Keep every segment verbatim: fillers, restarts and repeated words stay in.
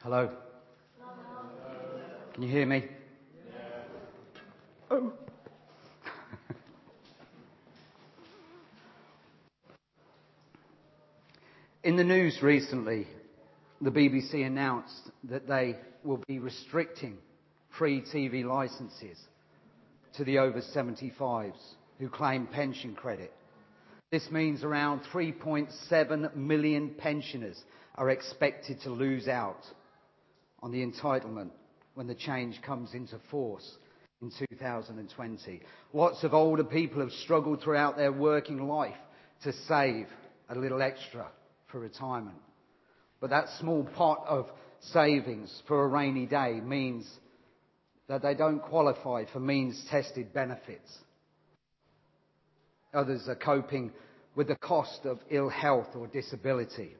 Hello? Can you hear me? Oh. In the news recently, the B B C announced that they will be restricting free T V licences to the over seventy-fives who claim pension credit. This means around three point seven million pensioners are expected to lose out on the entitlement when the change comes into force in two thousand twenty. Lots of older people have struggled throughout their working life to save a little extra for retirement. But that small pot of savings for a rainy day means that they don't qualify for means-tested benefits. Others are coping with the cost of ill health or disability.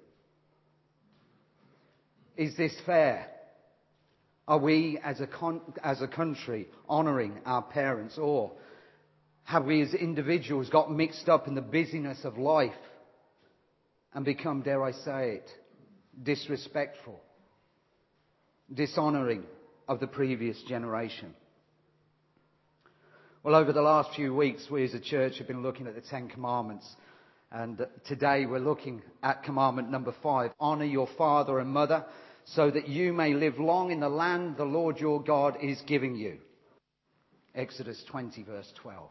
Is this fair? Are we as a, con- as a country honouring our parents, or have we as individuals got mixed up in the busyness of life and become, dare I say it, disrespectful, dishonouring of the previous generation? Well, over the last few weeks, we as a church have been looking at the Ten Commandments. And today we're looking at commandment number five. Honour your father and mother so that you may live long in the land the Lord your God is giving you. Exodus twenty, verse twelve.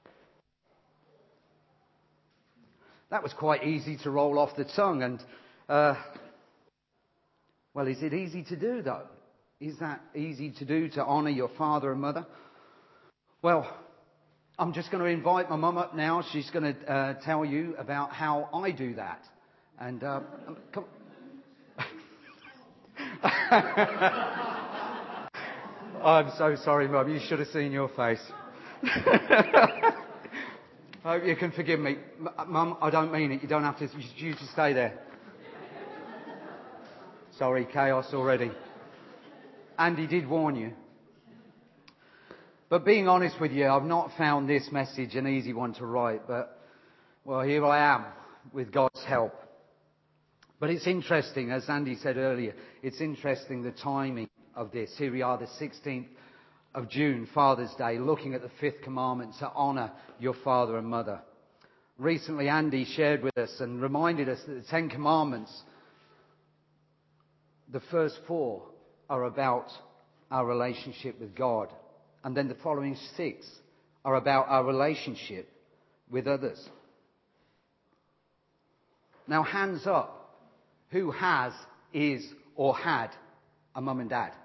That was quite easy to roll off the tongue. And, uh, well, is it easy to do, though? Is that easy to do, to honour your father and mother? Well, I'm just going to invite my mum up now. She's going to uh, tell you about how I do that. And uh, come. I'm so sorry, Mum. You should have seen your face. I hope you can forgive me. Mum, I don't mean it. You don't have to. You just stay there. Sorry, chaos already. Andy did warn you. But being honest with you, I've not found this message an easy one to write. But, well, here I am with God's help. But it's interesting, as Andy said earlier, it's interesting the timing of this. Here we are, the sixteenth of June, Father's Day, looking at the fifth commandment to honour your father and mother. Recently, Andy shared with us and reminded us that the Ten Commandments, the first four are about our relationship with God. And then the following six are about our relationship with others. Now, hands up. Who has, is, or had a mum and dad?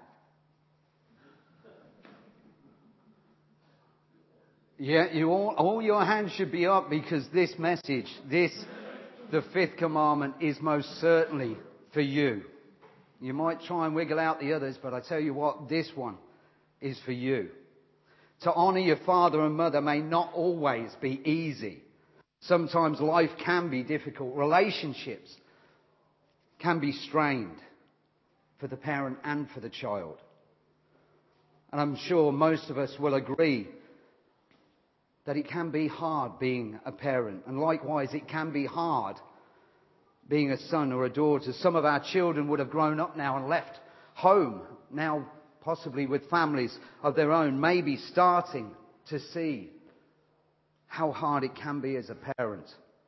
Yeah, you all, all your hands should be up, because this message, this, the fifth commandment, is most certainly for you. You might try and wiggle out the others, but I tell you what, this one is for you. To honour your father and mother may not always be easy. Sometimes life can be difficult. Relationships can be strained for the parent and for the child. And I'm sure most of us will agree that it can be hard being a parent. And likewise, it can be hard being a son or a daughter. Some of our children would have grown up now and left home, now possibly with families of their own, maybe starting to see how hard it can be as a parent.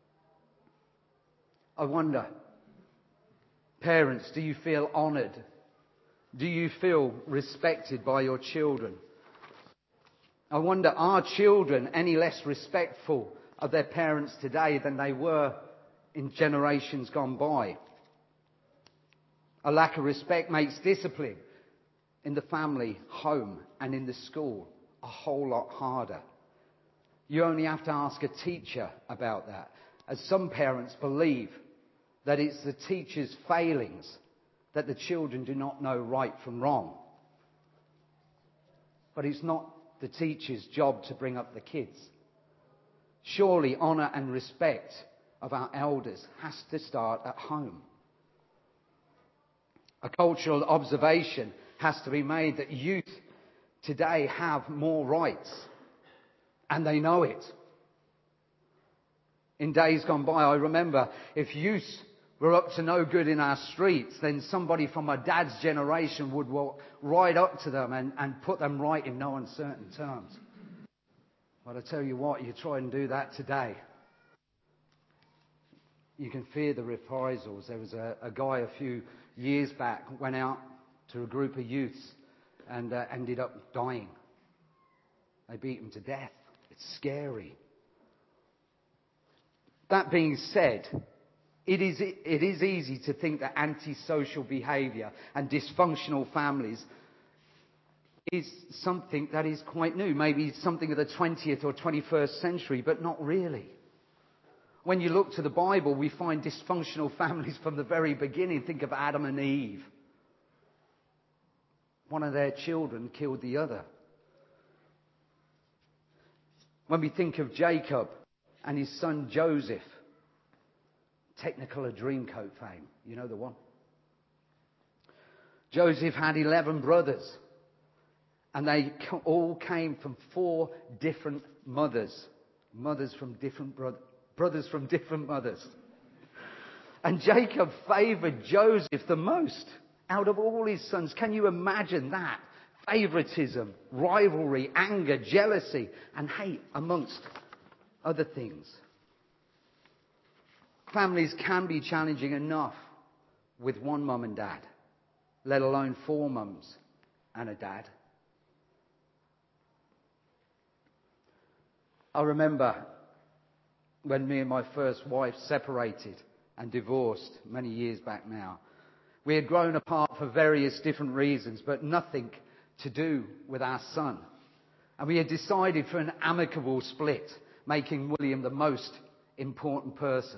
I wonder, parents, do you feel honoured? Do you feel respected by your children? I wonder, are children any less respectful of their parents today than they were in generations gone by? A lack of respect makes discipline in the family, home, and in the school a whole lot harder. You only have to ask a teacher about that, as some parents believe that it's the teacher's failings that the children do not know right from wrong. But it's not the teacher's job to bring up the kids. Surely honour and respect of our elders has to start at home. A cultural observation has to be made that youth today have more rights, and they know it. In days gone by, I remember if youth were up to no good in our streets, then somebody from my dad's generation would walk right up to them and, and put them right in no uncertain terms. But I tell you what, you try and do that today, you can fear the reprisals. There was a, a guy a few years back went out to a group of youths and uh, ended up dying. They beat him to death. It's scary. That being said, it is, it is easy to think that antisocial behaviour and dysfunctional families is something that is quite new. Maybe something of the twentieth or twenty-first century, but not really. When you look to the Bible, we find dysfunctional families from the very beginning. Think of Adam and Eve. One of their children killed the other. When we think of Jacob and his son Joseph, Technicolor Dreamcoat fame, you know the one. Joseph had eleven brothers, and they all came from four different mothers. Mothers from different brothers. Brothers from different mothers. And Jacob favoured Joseph the most out of all his sons. Can you imagine that? Favouritism, rivalry, anger, jealousy, and hate, amongst other things. Families can be challenging enough with one mum and dad, let alone four mums and a dad. I remember when me and my first wife separated and divorced many years back now. We had grown apart for various different reasons, but nothing to do with our son. And we had decided for an amicable split, making William the most important person.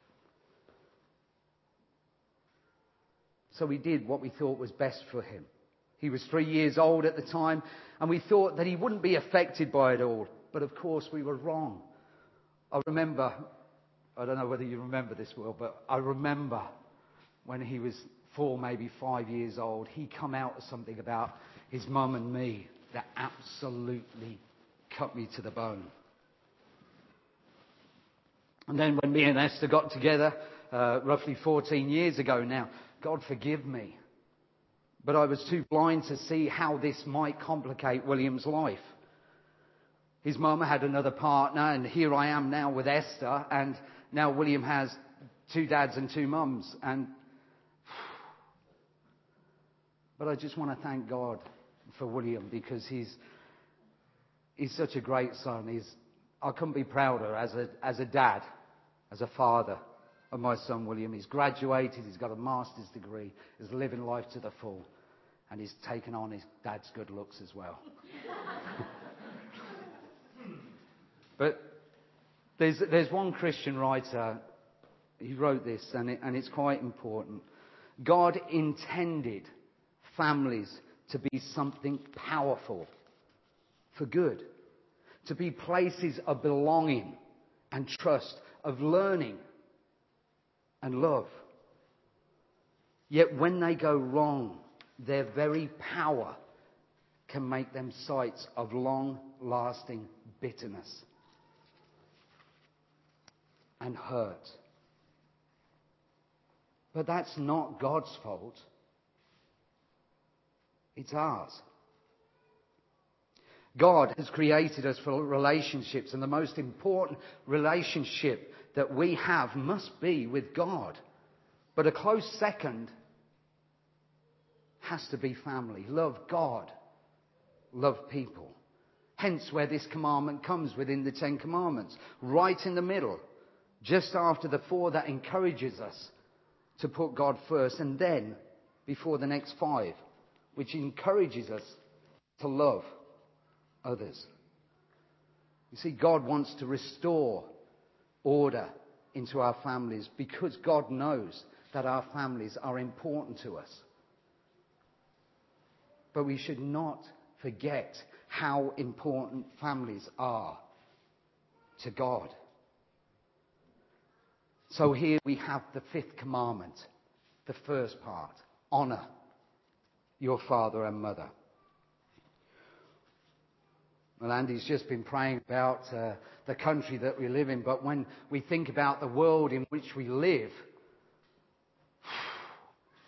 So we did what we thought was best for him. He was three years old at the time, and we thought that he wouldn't be affected by it all. But of course we were wrong. I remember, I don't know whether you remember this, Will, but I remember when he was four, maybe five years old, he come out with something about his mum and me that absolutely cut me to the bone. And then when me and Esther got together, uh, roughly fourteen years ago now, God forgive me, but I was too blind to see how this might complicate William's life. His mum had another partner, and here I am now with Esther, and now William has two dads and two mums. And but I just want to thank God for William, because he's he's such a great son. He's I couldn't be prouder as a as a dad, as a father of my son William. He's graduated, he's got a master's degree, he's living life to the full, and he's taken on his dad's good looks as well. But there's, there's one Christian writer, he wrote this, and, it, and it's quite important. God intended families to be something powerful for good, to be places of belonging and trust, of learning and love. Yet when they go wrong, their very power can make them sites of long-lasting bitterness and hurt. But that's not God's fault. It's ours. God has created us for relationships, and the most important relationship that we have must be with God. But a close second has to be family. Love God. Love people. Hence where this commandment comes within the Ten Commandments. Right in the middle. Just after the four that encourages us to put God first, and then before the next five, which encourages us to love others. You see, God wants to restore order into our families, because God knows that our families are important to us. But we should not forget how important families are to God. So here we have the fifth commandment, the first part. Honour your father and mother. Well, Andy's just been praying about uh, the country that we live in, but when we think about the world in which we live,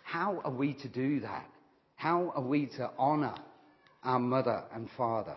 How are we to do that? How are we to honour our mother and father?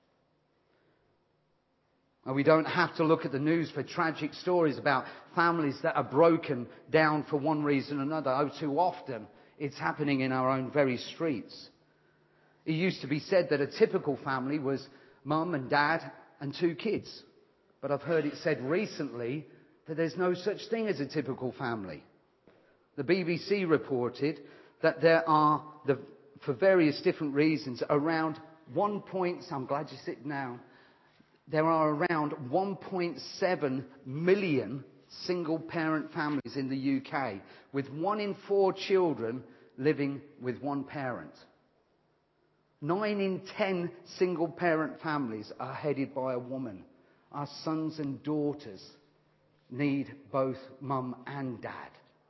And we don't have to look at the news for tragic stories about families that are broken down for one reason or another. Oh, too often it's happening in our own very streets. It used to be said that a typical family was mum and dad and two kids. But I've heard it said recently that there's no such thing as a typical family. The B B C reported that there are, the, for various different reasons, around one point, I'm glad you're sitting down, there are around one point seven million single-parent families in the U K, with one in four children living with one parent. Nine in ten single-parent families are headed by a woman. Our sons and daughters need both mum and dad.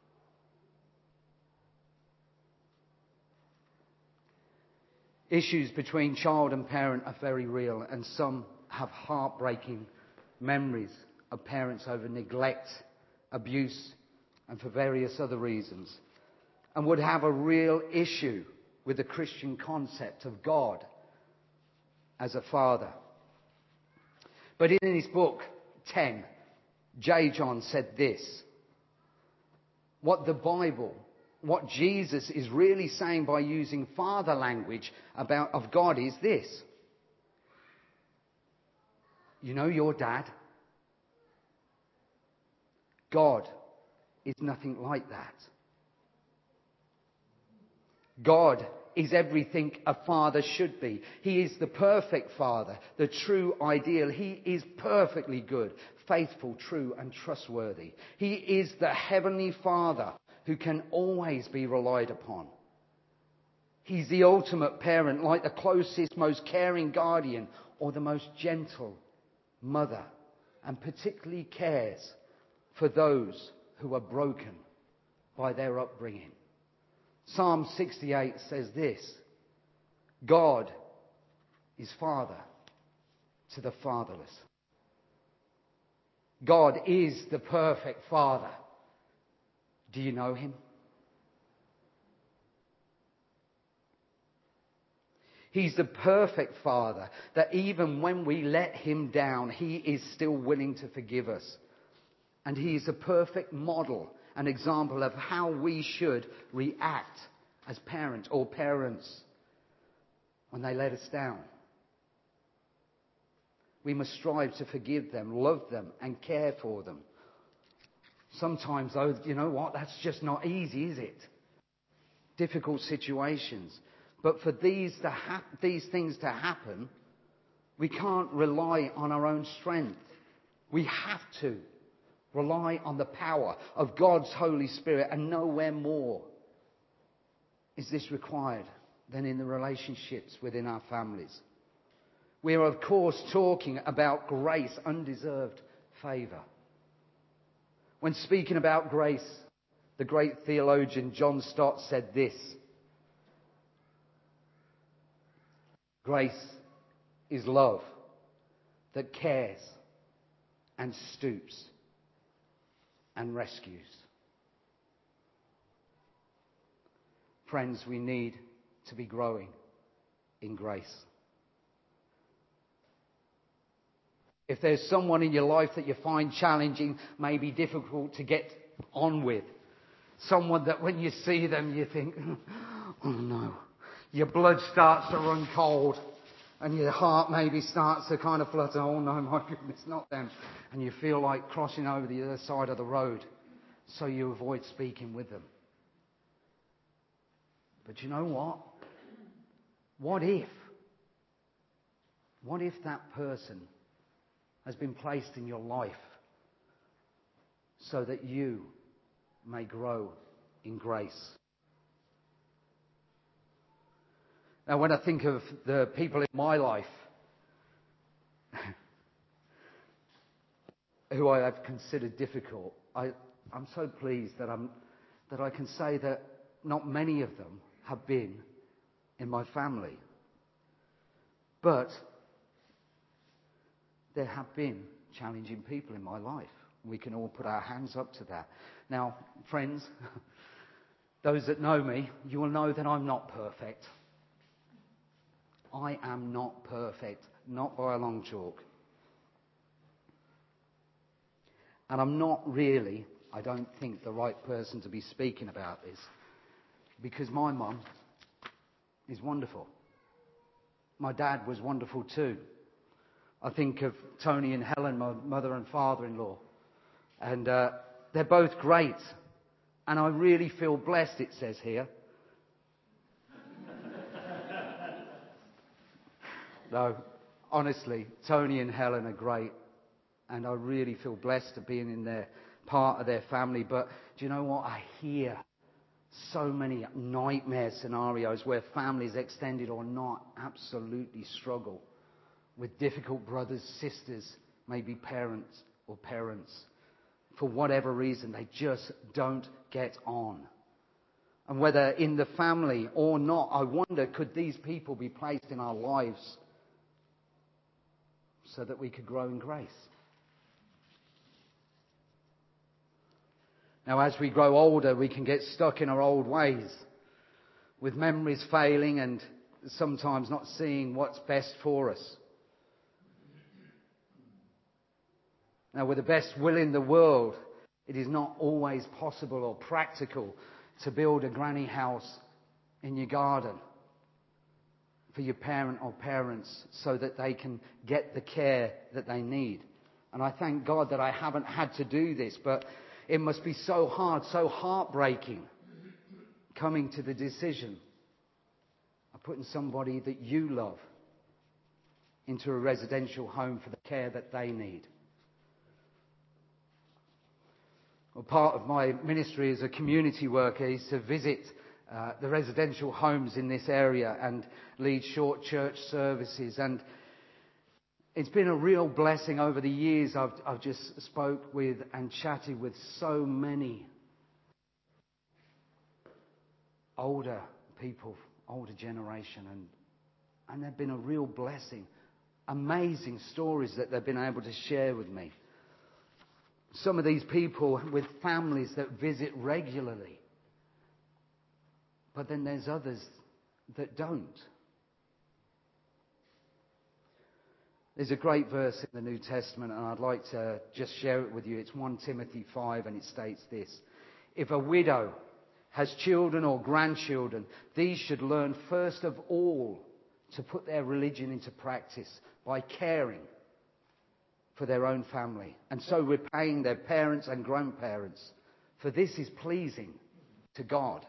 Issues between child and parent are very real, and some have heartbreaking memories of parents over neglect, abuse, and for various other reasons, and would have a real issue with the Christian concept of God as a father. But in his book, ten, J. John said this: what the Bible, what Jesus is really saying by using father language about of God is this. You know your dad? God is nothing like that. God is everything a father should be. He is the perfect father, the true ideal. He is perfectly good, faithful, true, and trustworthy. He is the heavenly Father who can always be relied upon. He's the ultimate parent, like the closest, most caring guardian or the most gentle mother, and particularly cares for those who are broken by their upbringing. Psalm sixty-eight says this: God is father to the fatherless. God is the perfect father. Do you know him? He's the perfect father that even when we let him down, he is still willing to forgive us. And he is a perfect model, an example of how we should react as parents or parents when they let us down. We must strive to forgive them, love them, and care for them. Sometimes, though, you know what? That's just not easy, is it? Difficult situations. But for these to hap- these things to happen, we can't rely on our own strength. We have to rely on the power of God's Holy Spirit, and nowhere more is this required than in the relationships within our families. We are, of course, talking about grace, undeserved favour. When speaking about grace, the great theologian John Stott said this: grace is love that cares and stoops and rescues. Friends, we need to be growing in grace. If there's someone in your life that you find challenging, maybe difficult to get on with, someone that when you see them you think, oh no, your blood starts to run cold and your heart maybe starts to kind of flutter, oh no, my goodness, not them. And you feel like crossing over the other side of the road, so you avoid speaking with them. But you know what? What if? What if that person has been placed in your life so that you may grow in grace? Now, when I think of the people in my life who I have considered difficult, I, I'm so pleased that I'm that I can say that not many of them have been in my family. But there have been challenging people in my life. We can all put our hands up to that. Now, friends, Those that know me, you will know that I'm not perfect. I am not perfect, not by a long chalk. And I'm not really, I don't think, the right person to be speaking about this, because my mum is wonderful. My dad was wonderful too. I think of Tony and Helen, my mother and father-in-law, and uh, they're both great. And I really feel blessed, it says here. No, honestly, Tony and Helen are great. And I really feel blessed to be in their part of their family. But do you know what? I hear so many nightmare scenarios where families, extended or not, absolutely struggle with difficult brothers, sisters, maybe parents or parents. For whatever reason, they just don't get on. And whether in the family or not, I wonder, could these people be placed in our lives so that we could grow in grace? Now, as we grow older, we can get stuck in our old ways, with memories failing and sometimes not seeing what's best for us. Now, with the best will in the world, it is not always possible or practical to build a granny house in your garden for your parent or parents so that they can get the care that they need. And I thank God that I haven't had to do this, but it must be so hard, so heartbreaking coming to the decision of putting somebody that you love into a residential home for the care that they need. Well, part of my ministry as a community worker is to visit uh, the residential homes in this area and lead short church services. And it's been a real blessing over the years. I've, I've just spoke with and chatted with so many older people, older generation, and and they've been a real blessing. Amazing stories that they've been able to share with me. Some of these people with families that visit regularly. But then there's others that don't. There's a great verse in the New Testament, and I'd like to just share it with you. It's First Timothy five, and it states this: if a widow has children or grandchildren, these should learn first of all to put their religion into practice by caring for their own family, and so repaying their parents and grandparents, for this is pleasing to God.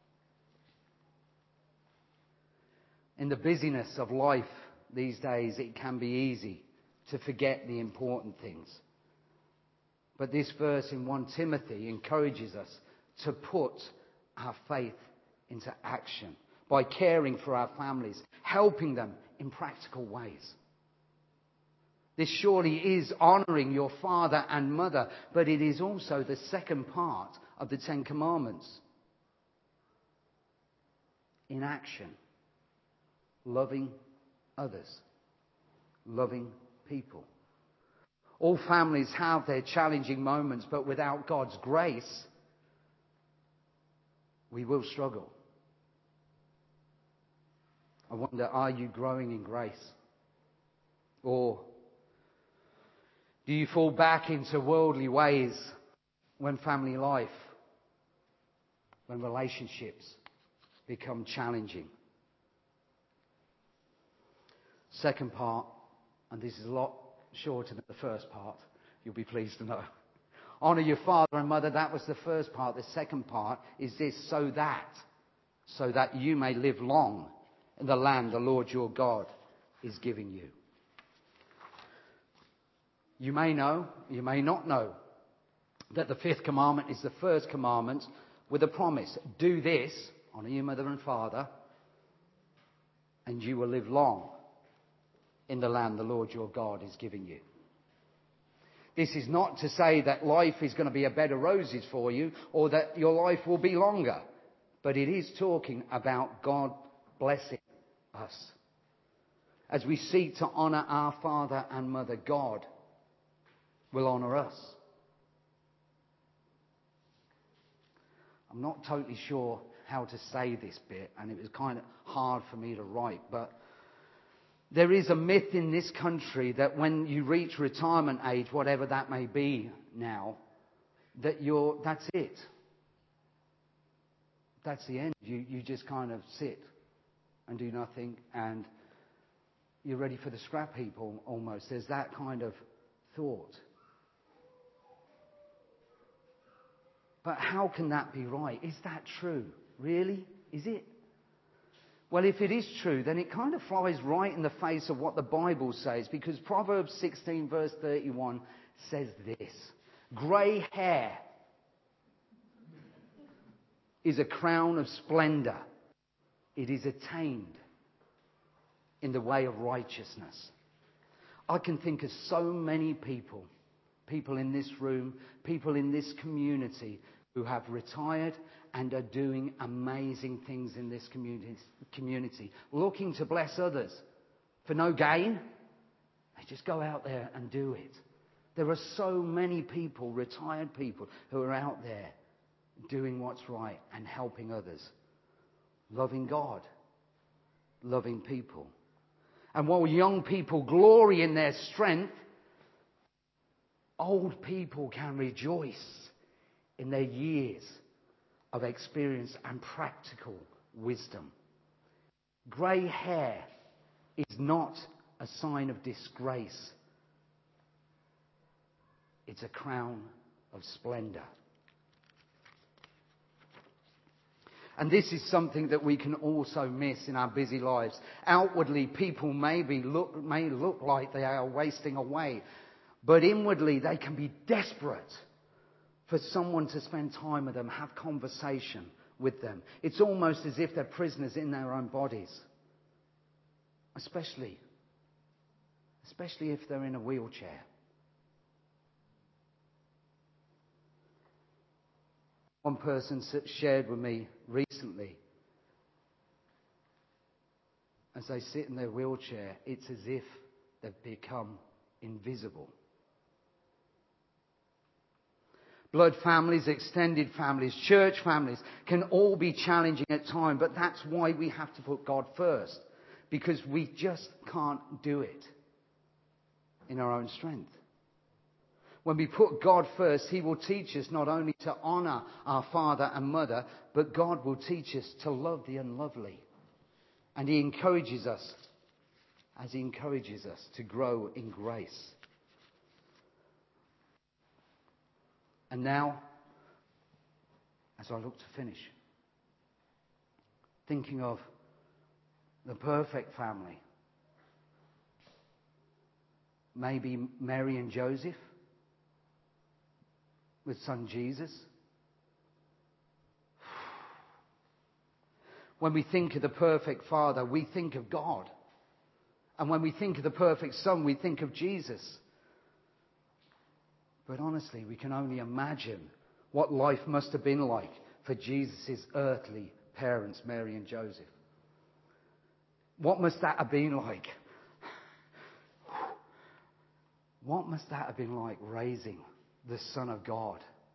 In the busyness of life these days, it can be easy to forget the important things. But this verse in First Timothy encourages us to put our faith into action by caring for our families, helping them in practical ways. This surely is honouring your father and mother, but it is also the second part of the Ten Commandments. In action, loving others, loving people. All families have their challenging moments, but without God's grace, we will struggle. I wonder, are you growing in grace? Or do you fall back into worldly ways when family life, when relationships become challenging? Second part, and this is a lot shorter than the first part, you'll be pleased to know. Honour your father and mother, that was the first part. The second part is this: so that, so that you may live long in the land the Lord your God is giving you. You may know, you may not know, that the fifth commandment is the first commandment with a promise. Do this, honour your mother and father, and you will live long in the land the Lord your God is giving you. This is not to say that life is going to be a bed of roses for you or that your life will be longer. But it is talking about God blessing us. As we seek to honour our father and mother, God will honour us. I'm not totally sure how to say this bit, and it was kind of hard for me to write, but there is a myth in this country that when you reach retirement age, whatever that may be now, that you're, that's it. That's the end. You, you just kind of sit and do nothing, and you're ready for the scrap heap almost. There's that kind of thought. But how can that be right? Is that true? Really? Is it? Well, if it is true, then it kind of flies right in the face of what the Bible says, because Proverbs sixteen verse thirty-one says this: grey hair is a crown of splendor. It is attained in the way of righteousness. I can think of so many people, people in this room, people in this community who have retired and are doing amazing things in this community, community, looking to bless others for no gain. They just go out there and do it. There are so many people, retired people, who are out there doing what's right and helping others, loving God, loving people. And while young people glory in their strength, old people can rejoice in their years of experience and practical wisdom. Grey hair is not a sign of disgrace. It's a crown of splendor. And this is something that we can also miss in our busy lives. Outwardly, people maybe look, may look like they are wasting away, but inwardly they can be desperate for someone to spend time with them, have conversation with them. It's almost as if they're prisoners in their own bodies. Especially, especially if they're in a wheelchair. One person shared with me recently, as they sit in their wheelchair, it's as if they've become invisible. Blood families, extended families, church families can all be challenging at times, but that's why we have to put God first, because we just can't do it in our own strength. When we put God first, He will teach us not only to honour our father and mother, but God will teach us to love the unlovely. And He encourages us, as He encourages us, to grow in grace. And now, as I look to finish, thinking of the perfect family, maybe Mary and Joseph, with son Jesus. When we think of the perfect father, we think of God. And when we think of the perfect son, we think of Jesus. But honestly, we can only imagine what life must have been like for Jesus' earthly parents, Mary and Joseph. What must that have been like? What must that have been like raising the Son of God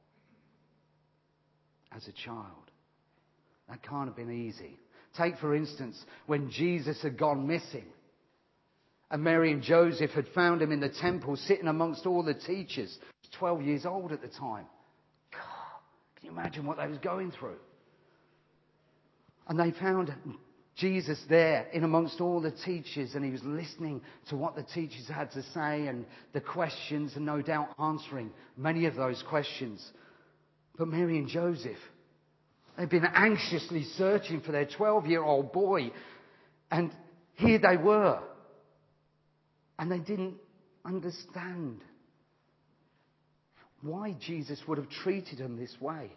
as a child? That can't have been easy. Take, for instance, when Jesus had gone missing and Mary and Joseph had found him in the temple sitting amongst all the teachers. He was twelve years old at the time. God, can you imagine what they was going through? And they found Jesus there in amongst all the teachers, and he was listening to what the teachers had to say and the questions, and no doubt answering many of those questions. But Mary and Joseph, they'd been anxiously searching for their twelve-year-old boy, and here they were. And they didn't understand why Jesus would have treated them this way.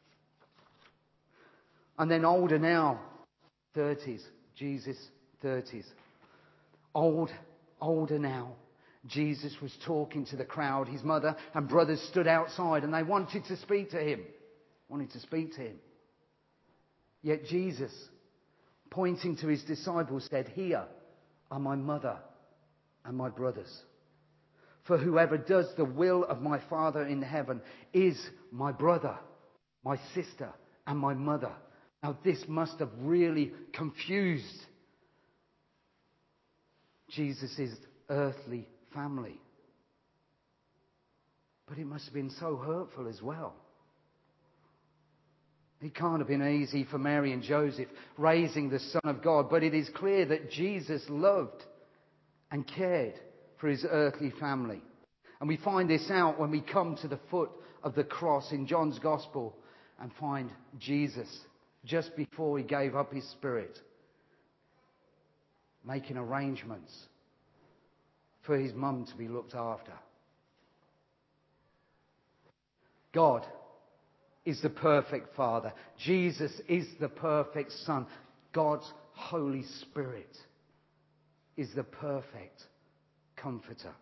And then older now, thirties, Jesus, thirties. Old, older now, Jesus was talking to the crowd. His mother and brothers stood outside and they wanted to speak to him. Wanted to speak to him. Yet Jesus, pointing to his disciples, said, "Here are my mother and my brothers. For whoever does the will of my Father in heaven is my brother, my sister, and my mother. Now, this must have really confused Jesus' earthly family. But it must have been so hurtful as well. It can't have been easy for Mary and Joseph raising the Son of God, but it is clear that Jesus loved and cared for his earthly family. And we find this out when we come to the foot of the cross in John's Gospel and find Jesus just before he gave up his spirit, making arrangements for his mum to be looked after. God is the perfect Father. Jesus is the perfect Son. God's Holy Spirit is the perfect Comforter.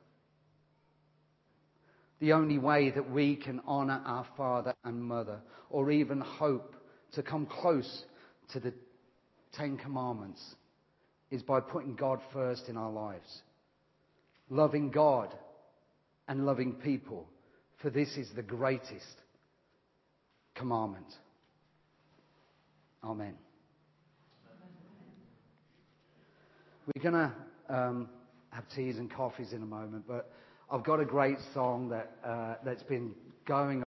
The only way that we can honour our father and mother, or even hope to come close to the Ten Commandments, is by putting God first in our lives. Loving God and loving people, for this is the greatest commandment. Amen. We're going to um, have teas and coffees in a moment, but I've got a great song that uh, that's been going